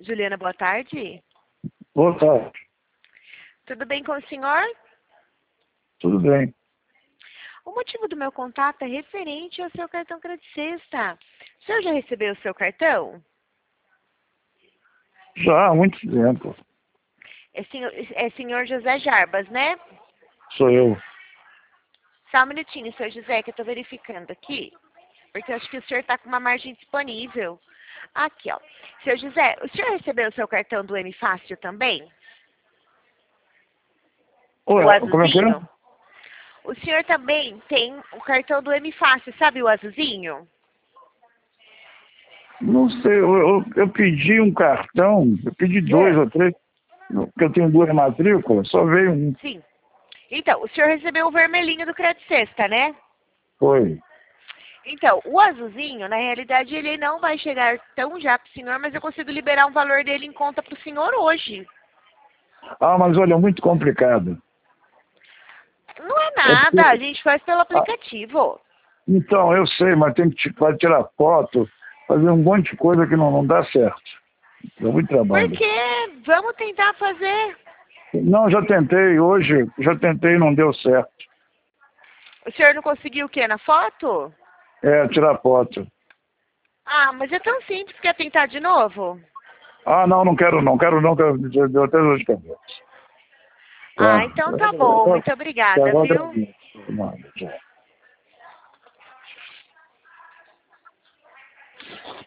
Juliana, boa tarde. Boa tarde. Tudo bem com o senhor? Tudo bem. O motivo do meu contato é referente ao seu cartão Crédito Sexta. O senhor já recebeu o seu cartão? Já há muito tempo. É senhor José Jarbas, né? Sou eu. Só um minutinho, senhor José, que eu estou verificando aqui. Porque eu acho que o senhor está com uma margem disponível. Aqui, ó. Senhor José, o senhor recebeu o seu cartão do M Fácil também? Oi, O como é que é? azulzinho? O senhor também tem o cartão do M Fácil, sabe o azulzinho? Não sei, eu pedi um cartão, eu pedi dois ou três, porque eu tenho duas matrículas, só veio um. Sim. Então, o senhor recebeu o vermelhinho do Crédito Sexta, né? Foi. Então, o azulzinho, na realidade, ele não vai chegar tão já pro senhor, mas eu consigo liberar um valor dele em conta pro senhor hoje. Ah, mas olha, é muito complicado. Não é É nada, a porque, gente faz pelo ah, aplicativo. então, eu sei, mas tem que vai tirar foto, fazer um monte de coisa que não dá certo. Dá muito trabalho. Porque vamos tentar fazer. Não, já tentei e não deu certo. O senhor não conseguiu o quê? Na foto? É, tirar foto. Ah, mas é tão simples, quer tentar de novo? Ah, não quero não, deu até dor de cabeça. Ah, Tá. então tá bom. Muito Até obrigada, agora, viu? nada, tchau.